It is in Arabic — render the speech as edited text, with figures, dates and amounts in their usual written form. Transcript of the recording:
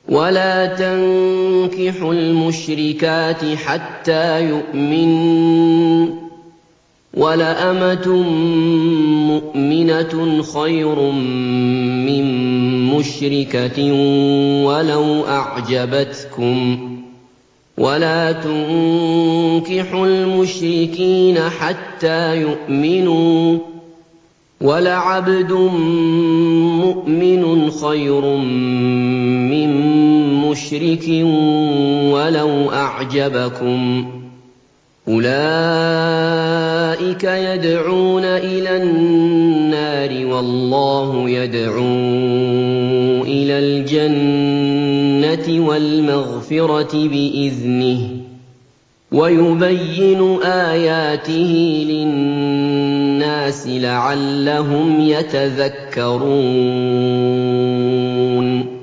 وَلَا تَنكِحُوا الْمُشْرِكَاتِ حَتَّىٰ يُؤْمِنَّ ۚ وَلَأَمَةٌ مُّؤْمِنَةٌ خَيْرٌ مِّن مُّشْرِكَةٍ وَلَوْ أَعْجَبَتْكُمْ ۗ وَلَا تُنكِحُوا الْمُشْرِكِينَ حَتَّىٰ يُؤْمِنُوا ۚ وَلَعَبْدٌ مُّؤْمِنٌ خَيْرٌ مِّن مُّشْرِكٍ وَلَوْ أَعْجَبَكُمْ ۗ أُولَٰئِكَ يَدْعُونَ إِلَى النَّارِ وَاللَّهُ يَدْعُو إِلَى الْجَنَّةِ وَالْمَغْفِرَةِ بِإِذْنِهِ ۖ وَيُبَيِّنُ آيَاتِهِ لِلنَّاسِ لَعَلَّهُمْ يَتَذَكَّرُونَ